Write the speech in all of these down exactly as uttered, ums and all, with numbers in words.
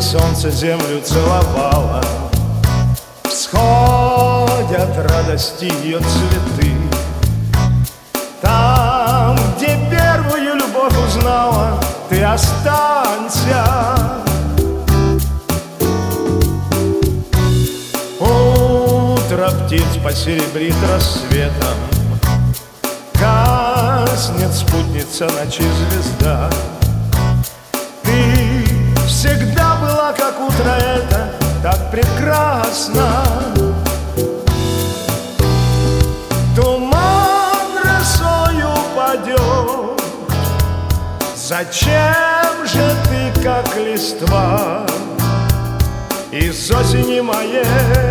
солнце землю целовало, всходят радости ее цветы. Там, где первую любовь узнала, ты останься. Утро птиц посеребрит рассветом, гаснет спутница ночи звезда. Ты всегда была, как утро это, так прекрасно. Туман росою падет, зачем же ты, как листва из осени моей,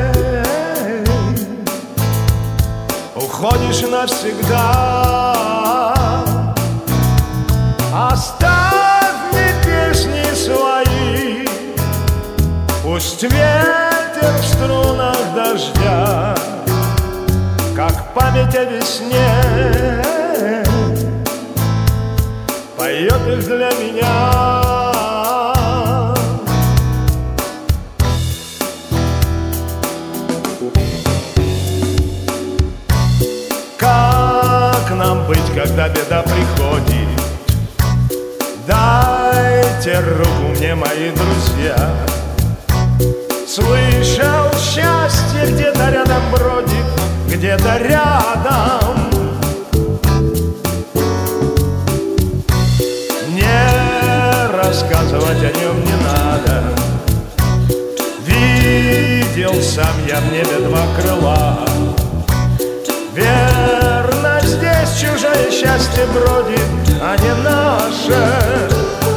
уходишь навсегда? Оставь мне песни свои, пусть ветер в струнах дождя, как память о весне, поет их для меня. Как нам быть, когда беда приходит? Дайте руку мне, мои друзья. Слышал, счастье где-то рядом бродит, где-то рядом. Не рассказывать о нем не надо. Видел сам я в небе два крыла. Верно, здесь чужое счастье бродит, а не наше.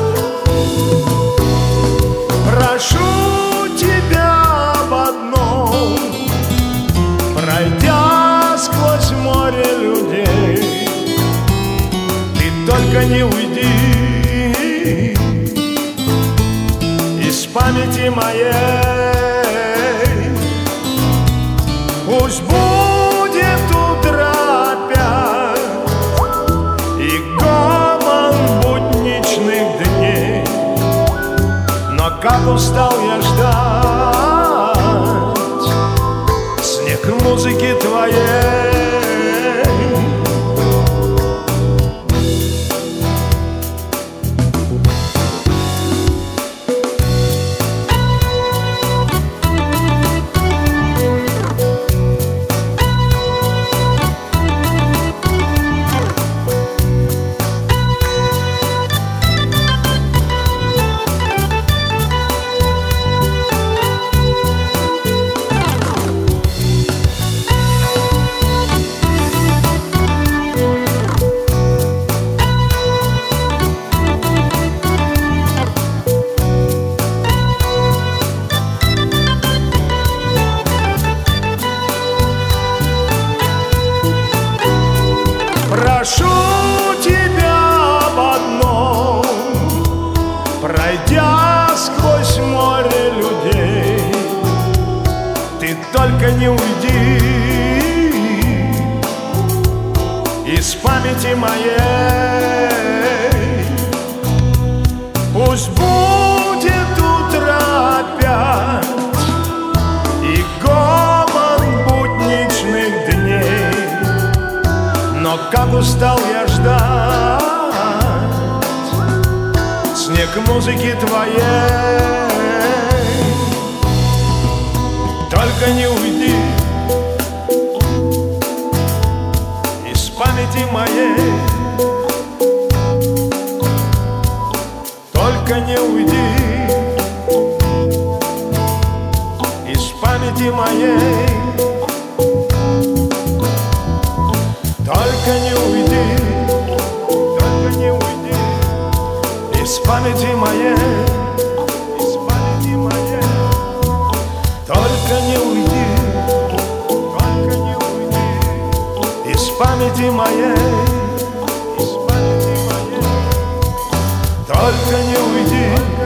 Прошу тебя об одном, пройдя сквозь море людей, ты только не уйди из памяти моей. Пусть будет утро опять и гомон будничных дней, но как устал я ждать снег музыки твоей. Прошу тебя об одном, пройдя сквозь море людей, ты только не уйди из памяти моей. Пусть будет утро опять и гомон будничных дней, но как устал я ждать снег музыки твоей. Только не уйди из памяти моей. Только не уйди из памяти моей. Только не уйди, только не уйди из памяти моей, из памяти моей. Только не уйди, только не уйди из памяти моей, из памяти моей. Только не уйди.